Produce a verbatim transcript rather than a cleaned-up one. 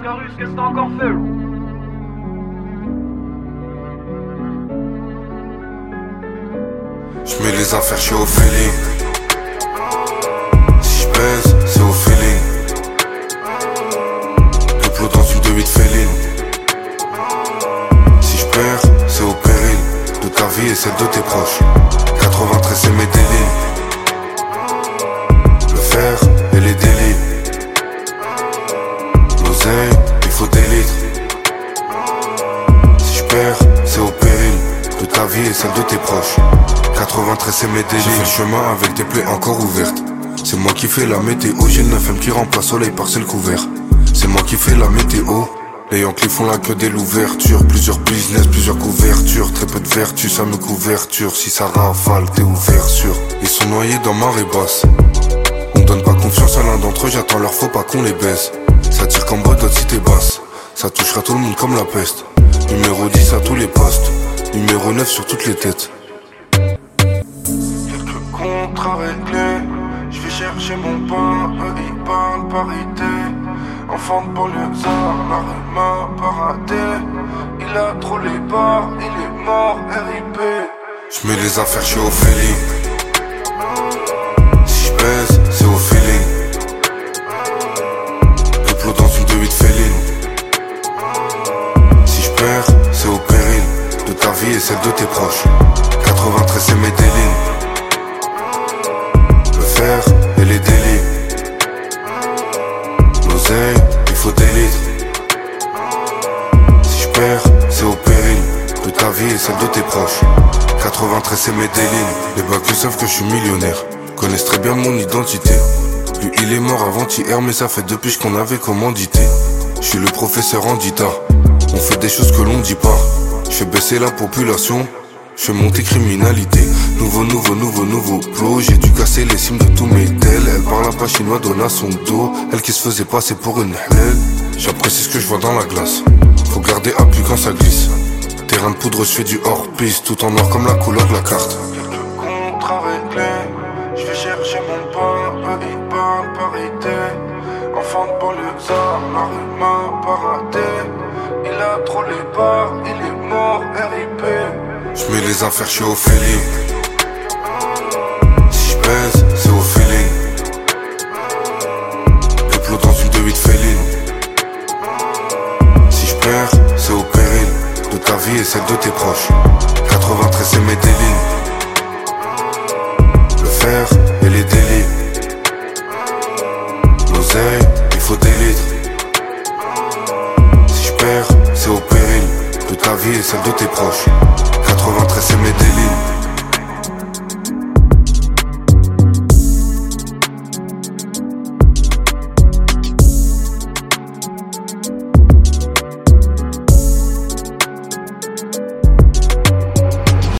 la rue, qu'est-ce que t'as encore fait? J'mets les affaires, j'suis au feeling. Si j'pèse, c'est au feeling. Le plot dans une deux huit féline. Si j'perds, c'est au péril de ta vie et celle de tes proches. quatre-vingt-treize c'est Medellin. Le fer et les délits. L'oseille, il faut des litres. Si j'perds, c'est au péril de ta vie et celle de tes proches. quatre-vingt-treize c'est Medellin. J'ai fait le chemin avec des plaies encore ouvertes. C'est moi qui fais la météo. J'ai le neuf M qui remplace soleil par ciel couvert. C'est moi qui fais la météo. Les Yankees font la queue dès l'ouverture. Plusieurs business, plusieurs couvertures. Très peu de vertu, ça me couverture. Si ça rafale, t'es ouvert sûr. Ils sont noyés dans marée basse. On donne pas confiance à l'un d'entre eux. J'attends leur faut pas qu'on les baisse. Ça tire comme Bredot si t'es basse. Ça touchera tout le monde comme la peste. Numéro dix à tous les postes. Numéro neuf sur toutes les têtes. Quelques contrats réglés, je vais chercher mon pain, eux ils parlent parité. Enfant de banlieusard, la rue m'a pas raté. Il a trop les bars, il est mort, R I P. J'mets les affaires, j'suis au feeling. Si j'pèse, c'est au feeling. Le plot dans une deux huit féline. Si j'perds, c'est au péril de ta vie et celle de tes proches. quatre-vingt-treize c'est Medellin. Le fer et les délits. L'oseille, il faut des litres. Si j'perds, c'est au péril de ta vie et celle de tes proches. quatre-vingt-treize c'est Medellin. Les bacs savent que je suis millionnaire. Connaissent très bien mon identité. Lui il est mort avant-hier mais ça fait depuis qu'on avait commandité. Je suis le professeur en dita. On fait des choses que l'on dit pas. Je fais baisser la population. Je fais monter criminalité. Nouveau, nouveau, nouveau, nouveau plot. J'ai dû casser les cimes de tous mes tels. Elle parle pas chinois, donne à son dos. Elle qui se faisait passer pour une halal. J'apprécie ce que je vois dans la glace. Faut garder appui quand ça glisse. Terrain de poudre, je fais du hors-piste. Tout en noir comme la couleur de la carte. Quelques contrats réglés, je vais chercher mon pain, eux ils parlent parité. Enfant de banlieusard, la rue m'a pas raté. Il a trop les bars, il est mort, R I P. J'mets les affaires, j'suis au feeling. Si j'pèse, c'est au feeling. Le plot dans une deux huit féline. Si j'perds, c'est au péril de ta vie et celle de tes proches. quatre-vingt-treize c'est Medellin. Le fer et les délits. L'oseille, il faut des litres. Si j'perds, c'est au péril de ta vie et celle de tes proches. quatre-vingt-treize c'est Medellin.